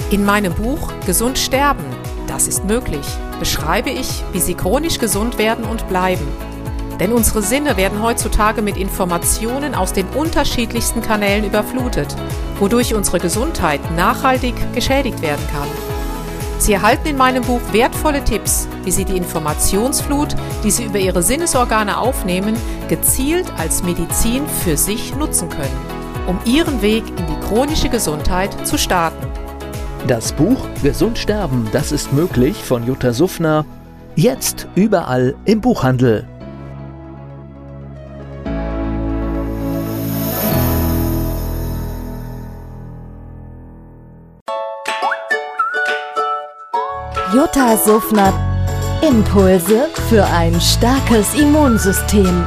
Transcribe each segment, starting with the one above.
In meinem Buch Gesund sterben, das ist möglich, beschreibe ich, wie Sie chronisch gesund werden und bleiben. Denn unsere Sinne werden heutzutage mit Informationen aus den unterschiedlichsten Kanälen überflutet, wodurch unsere Gesundheit nachhaltig geschädigt werden kann. Sie erhalten in meinem Buch wertvolle Tipps, wie Sie die Informationsflut, die Sie über Ihre Sinnesorgane aufnehmen, gezielt als Medizin für sich nutzen können, um Ihren Weg in die chronische Gesundheit zu starten. Das Buch Gesund sterben, das ist möglich von Jutta Suffner. Jetzt überall im Buchhandel. Jutta Suffner. Impulse für ein starkes Immunsystem.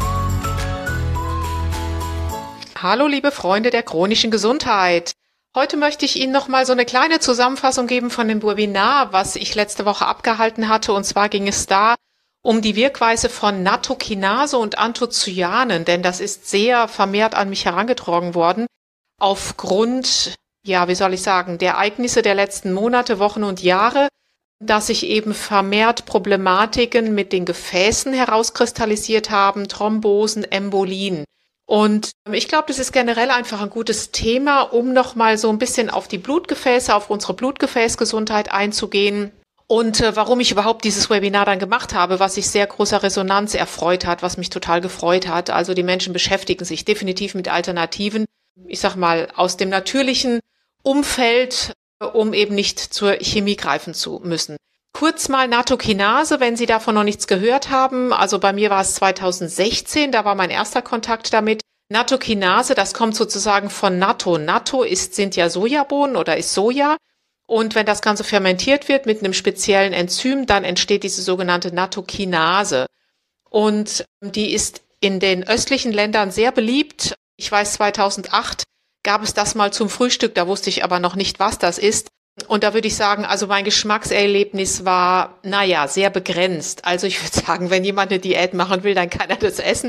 Hallo liebe Freunde der chronischen Gesundheit. Heute möchte ich Ihnen noch mal so eine kleine Zusammenfassung geben von dem Webinar, was ich letzte Woche abgehalten hatte. Und zwar ging es da um die Wirkweise von Nattokinase und Anthocyanen, denn das ist sehr vermehrt an mich herangetragen worden aufgrund, ja, wie soll ich sagen, der Ereignisse der letzten Monate, Wochen und Jahre, dass sich eben vermehrt Problematiken mit den Gefäßen herauskristallisiert haben, Thrombosen, Embolien. Und ich glaube, das ist generell einfach ein gutes Thema, um nochmal so ein bisschen auf die Blutgefäße, auf unsere Blutgefäßgesundheit einzugehen. Und warum ich überhaupt dieses Webinar dann gemacht habe, was sich sehr großer Resonanz erfreut hat, was mich total gefreut hat. Also die Menschen beschäftigen sich definitiv mit Alternativen, ich sag mal, aus dem natürlichen Umfeld, um eben nicht zur Chemie greifen zu müssen. Kurz mal Nattokinase, wenn Sie davon noch nichts gehört haben. Also bei mir war es 2016, da war mein erster Kontakt damit. Nattokinase, das kommt sozusagen von Natto. Natto sind ja Sojabohnen oder ist Soja. Und wenn das Ganze fermentiert wird mit einem speziellen Enzym, dann entsteht diese sogenannte Nattokinase. Und die ist in den östlichen Ländern sehr beliebt. Ich weiß, 2008 gab es das mal zum Frühstück, da wusste ich aber noch nicht, was das ist. Und da würde ich sagen, also mein Geschmackserlebnis war, sehr begrenzt. Also ich würde sagen, wenn jemand eine Diät machen will, dann kann er das essen.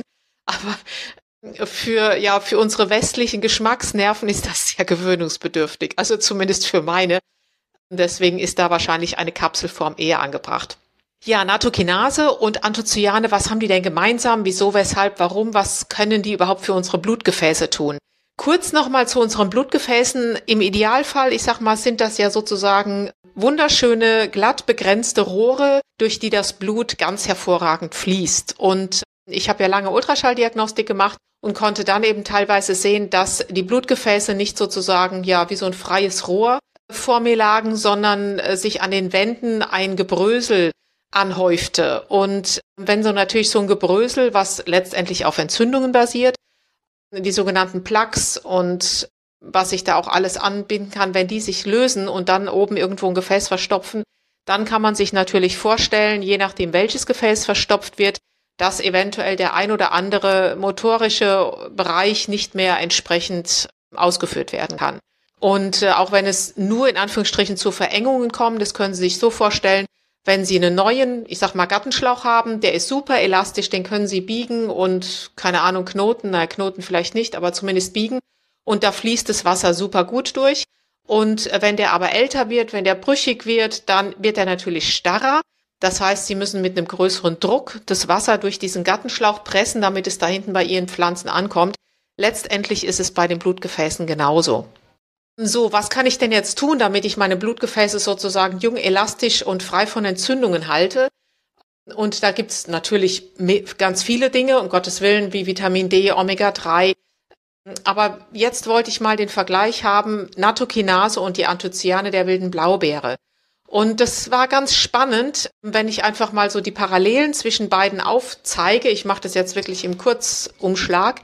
Aber für unsere westlichen Geschmacksnerven ist das sehr gewöhnungsbedürftig. Also zumindest für meine. Deswegen ist da wahrscheinlich eine Kapselform eher angebracht. Ja, Nattokinase und Anthocyane, was haben die denn gemeinsam? Wieso, weshalb, warum? Was können die überhaupt für unsere Blutgefäße tun? Kurz nochmal zu unseren Blutgefäßen. Im Idealfall, ich sag mal, sind das ja sozusagen wunderschöne, glatt begrenzte Rohre, durch die das Blut ganz hervorragend fließt. Und ich habe ja lange Ultraschalldiagnostik gemacht und konnte dann eben teilweise sehen, dass die Blutgefäße nicht sozusagen wie so ein freies Rohr vor mir lagen, sondern sich an den Wänden ein Gebrösel anhäufte. Und wenn natürlich so ein Gebrösel, was letztendlich auf Entzündungen basiert, die sogenannten Plaques und was sich da auch alles anbinden kann, wenn die sich lösen und dann oben irgendwo ein Gefäß verstopfen, dann kann man sich natürlich vorstellen, je nachdem welches Gefäß verstopft wird, dass eventuell der ein oder andere motorische Bereich nicht mehr entsprechend ausgeführt werden kann. Und auch wenn es nur in Anführungsstrichen zu Verengungen kommt, das können Sie sich so vorstellen, wenn Sie einen neuen, Gartenschlauch haben, der ist super elastisch, den können Sie biegen und, Knoten vielleicht nicht, aber zumindest biegen. Und da fließt das Wasser super gut durch. Und wenn der aber älter wird, wenn der brüchig wird, dann wird er natürlich starrer. Das heißt, Sie müssen mit einem größeren Druck das Wasser durch diesen Gartenschlauch pressen, damit es da hinten bei Ihren Pflanzen ankommt. Letztendlich ist es bei den Blutgefäßen genauso. So, was kann ich denn jetzt tun, damit ich meine Blutgefäße sozusagen jung, elastisch und frei von Entzündungen halte? Und da gibt's natürlich ganz viele Dinge, um Gottes Willen, wie Vitamin D, Omega-3. Aber jetzt wollte ich mal den Vergleich haben, Nattokinase und die Anthocyane der wilden Blaubeere. Und das war ganz spannend, wenn ich einfach mal so die Parallelen zwischen beiden aufzeige. Ich mache das jetzt wirklich im Kurzumschlag.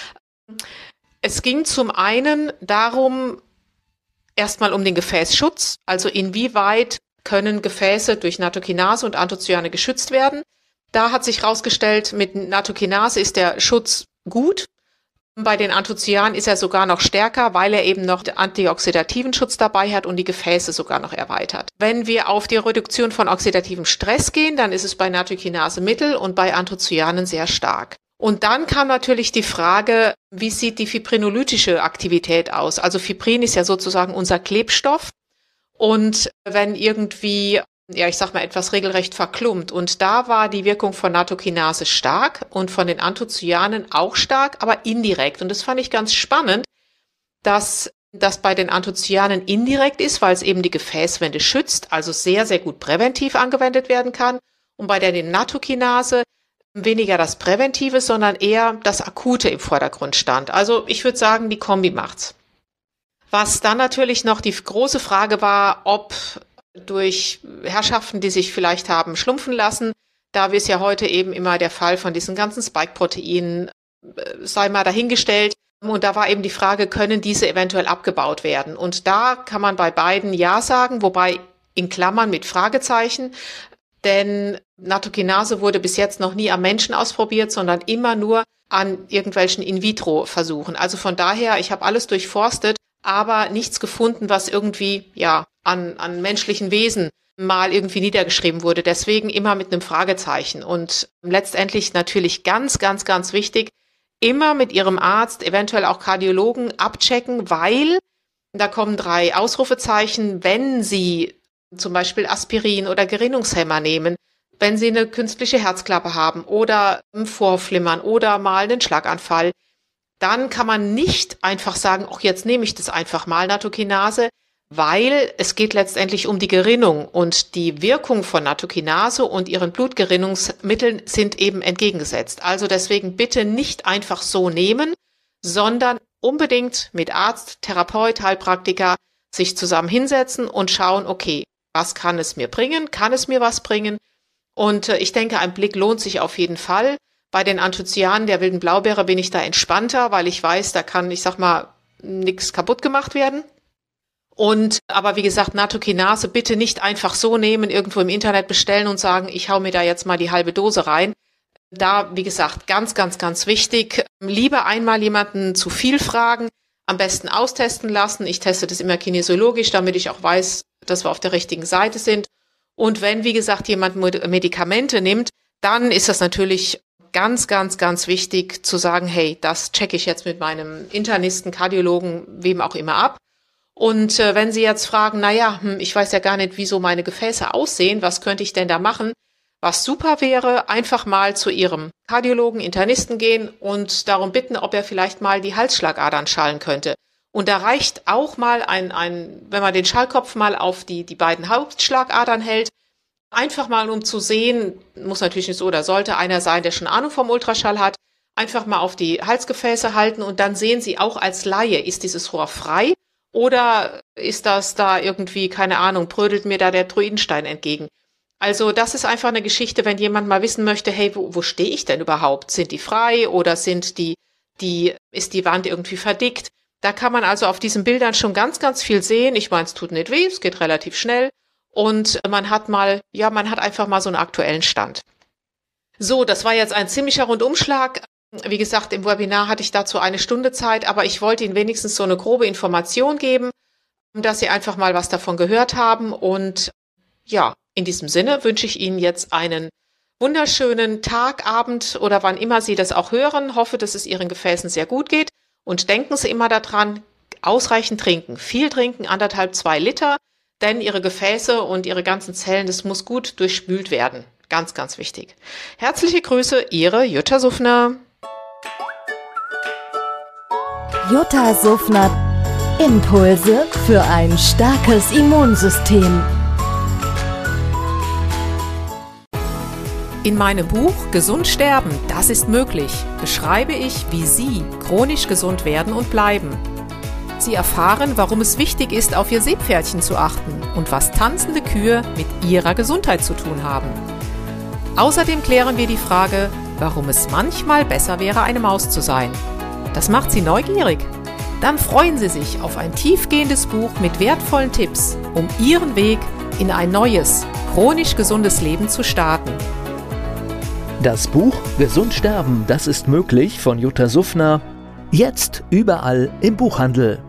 Es ging zum einen darum, erstmal um den Gefäßschutz, also inwieweit können Gefäße durch Nattokinase und Anthocyane geschützt werden. Da hat sich herausgestellt, mit Nattokinase ist der Schutz gut. Bei den Anthocyanen ist er sogar noch stärker, weil er eben noch antioxidativen Schutz dabei hat und die Gefäße sogar noch erweitert. Wenn wir auf die Reduktion von oxidativem Stress gehen, dann ist es bei Nattokinase mittel und bei Anthocyanen sehr stark. Und dann kam natürlich die Frage, wie sieht die fibrinolytische Aktivität aus? Also Fibrin ist ja sozusagen unser Klebstoff und wenn irgendwie, ja, ich sag mal, etwas regelrecht verklumpt. Und da war die Wirkung von Nattokinase stark und von den Anthocyanen auch stark, aber indirekt. Und das fand ich ganz spannend, dass das bei den Anthocyanen indirekt ist, weil es eben die Gefäßwände schützt, also sehr, sehr gut präventiv angewendet werden kann. Und bei der Nattokinase weniger das Präventive, sondern eher das Akute im Vordergrund stand. Also ich würde sagen, die Kombi macht's. Was dann natürlich noch die große Frage war, ob durch Herrschaften, die sich vielleicht haben schlumpfen lassen, da wir es ja heute eben immer der Fall von diesen ganzen Spike-Proteinen, sei mal dahingestellt. Und da war eben die Frage, können diese eventuell abgebaut werden? Und da kann man bei beiden Ja sagen, wobei in Klammern mit Fragezeichen, denn Nattokinase wurde bis jetzt noch nie am Menschen ausprobiert, sondern immer nur an irgendwelchen In-vitro-Versuchen. Also von daher, ich habe alles durchforstet, aber nichts gefunden, was irgendwie ja an menschlichen Wesen mal irgendwie niedergeschrieben wurde. Deswegen immer mit einem Fragezeichen. Und letztendlich natürlich ganz, ganz, ganz wichtig, immer mit Ihrem Arzt, eventuell auch Kardiologen abchecken, weil, da kommen 3 Ausrufezeichen, wenn Sie zum Beispiel Aspirin oder Gerinnungshemmer nehmen, wenn Sie eine künstliche Herzklappe haben oder ein Vorflimmern oder mal einen Schlaganfall, dann kann man nicht einfach sagen, ach, jetzt nehme ich das einfach mal, Nattokinase, weil es geht letztendlich um die Gerinnung und die Wirkung von Nattokinase und ihren Blutgerinnungsmitteln sind eben entgegengesetzt. Also deswegen bitte nicht einfach so nehmen, sondern unbedingt mit Arzt, Therapeut, Heilpraktiker sich zusammen hinsetzen und schauen, okay, was kann es mir bringen? Kann es mir was bringen? Und ich denke, ein Blick lohnt sich auf jeden Fall. Bei den Anthocyanen der wilden Blaubeere bin ich da entspannter, weil ich weiß, da kann, ich sag mal, nichts kaputt gemacht werden. Aber wie gesagt, Nattokinase bitte nicht einfach so nehmen, irgendwo im Internet bestellen und sagen, ich hau mir da jetzt mal die halbe Dose rein. Da, wie gesagt, ganz, ganz, ganz wichtig. Lieber einmal jemanden zu viel fragen, am besten austesten lassen. Ich teste das immer kinesiologisch, damit ich auch weiß, dass wir auf der richtigen Seite sind. Und wenn, wie gesagt, jemand Medikamente nimmt, dann ist das natürlich ganz, ganz, ganz wichtig zu sagen, hey, das checke ich jetzt mit meinem Internisten, Kardiologen, wem auch immer ab. Und wenn Sie jetzt fragen, ich weiß ja gar nicht, wieso meine Gefäße aussehen, was könnte ich denn da machen? Was super wäre, einfach mal zu Ihrem Kardiologen, Internisten gehen und darum bitten, ob er vielleicht mal die Halsschlagadern schallen könnte. Und da reicht auch mal wenn man den Schallkopf mal auf die beiden Hauptschlagadern hält, einfach mal um zu sehen, muss natürlich nicht so oder sollte einer sein, der schon Ahnung vom Ultraschall hat, einfach mal auf die Halsgefäße halten und dann sehen Sie auch als Laie, ist dieses Rohr frei oder ist das da irgendwie, keine Ahnung, brödelt mir da der Druidenstein entgegen. Also das ist einfach eine Geschichte, wenn jemand mal wissen möchte, hey, wo stehe ich denn überhaupt? Sind die frei oder ist die Wand irgendwie verdickt? Da kann man also auf diesen Bildern schon ganz, ganz viel sehen. Ich meine, es tut nicht weh, es geht relativ schnell und man hat einfach mal so einen aktuellen Stand. So, das war jetzt ein ziemlicher Rundumschlag. Wie gesagt, im Webinar hatte ich dazu 1 Stunde Zeit, aber ich wollte Ihnen wenigstens so eine grobe Information geben, dass Sie einfach mal was davon gehört haben. Und ja, in diesem Sinne wünsche ich Ihnen jetzt einen wunderschönen Tag, Abend oder wann immer Sie das auch hören. Hoffe, dass es Ihren Gefäßen sehr gut geht. Und denken Sie immer daran, ausreichend trinken. Viel trinken, 1,5–2 Liter, denn Ihre Gefäße und Ihre ganzen Zellen, das muss gut durchspült werden. Ganz, ganz wichtig. Herzliche Grüße, Ihre Jutta Suffner. Jutta Suffner. Impulse für ein starkes Immunsystem. In meinem Buch Gesund sterben, das ist möglich, beschreibe ich, wie Sie chronisch gesund werden und bleiben. Sie erfahren, warum es wichtig ist, auf Ihr Seepferdchen zu achten und was tanzende Kühe mit Ihrer Gesundheit zu tun haben. Außerdem klären wir die Frage, warum es manchmal besser wäre, eine Maus zu sein. Das macht Sie neugierig? Dann freuen Sie sich auf ein tiefgehendes Buch mit wertvollen Tipps, um Ihren Weg in ein neues, chronisch gesundes Leben zu starten. Das Buch Gesund sterben, das ist möglich von Jutta Suffner. Jetzt überall im Buchhandel.